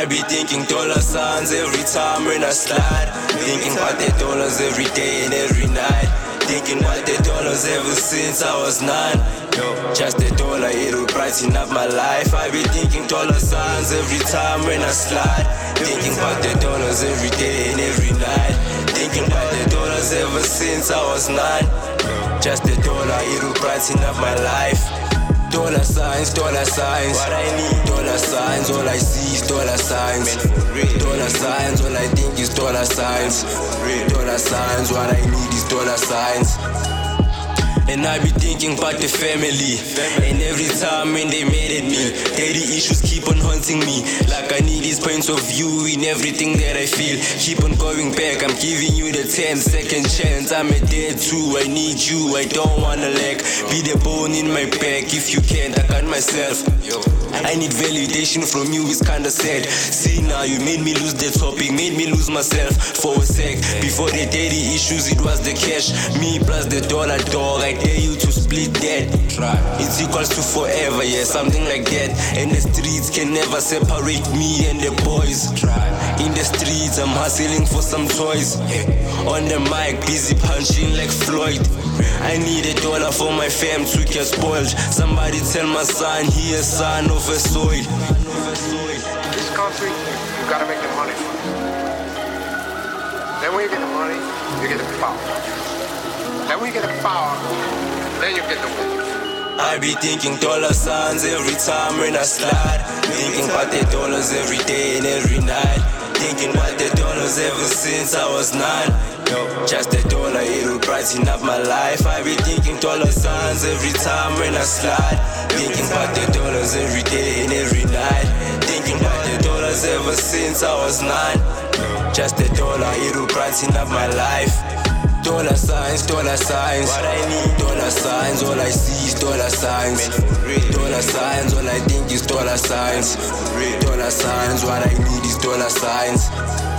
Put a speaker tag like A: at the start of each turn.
A: I be thinking dollar signs every time when I slide. Thinking about the dollars every day and every night. Thinking about the dollars ever since I was 9. Just the dollar, it'll brighten up my life. I be thinking dollar signs every time when I slide. Thinking about the dollars every day and every night. Thinking about the dollars ever since I was 9. Just the dollar, it'll brighten up my life. Dollar signs, what I need. Dollar signs, all I see is dollar signs. Dollar signs, all I think is dollar signs. Dollar signs, what I need is dollar signs. And I be thinking about the family. And every time when they mad at me, daily issues keep on haunting me. Like I need these points of view in everything that I feel. Keep on going back, I'm giving you the 10-second chance. I'm a dead too, I need you, I don't wanna lack. Be the bone in my back, if you can't, I got myself. I need validation from you, it's kinda sad. See now, you made me lose the topic, made me lose myself for a sec. Before the daily issues, it was the cash. Me plus the dollar dog, I dare you to split that. It's equals to forever, yeah, something like that. And the streets can never separate me and the boys. In the streets, I'm hustling for some toys. On the mic, busy punching like Floyd. I need a dollar for my fam to get spoiled. Somebody tell my son he a son of a soil.
B: This country, you gotta make the money first. Then when you get the money, you get the power. Then when you get the power, then you get the wealth.
A: I be thinking dollar signs every time when I slide. Thinking about the dollars every day and every night. Thinking about the dollars ever since I was 9. Just the dollar, it'll brighten up my life. I be thinking dollar signs every time when I slide. Thinking about the dollars every day and every night. Thinking about the dollars ever since I was 9. Just the dollar, it'll brighten up my life. Dollar signs, what I need. Dollar signs, all I see is dollar signs. Dollar signs, all I think is dollar signs. Dollar signs, what I need is dollar signs.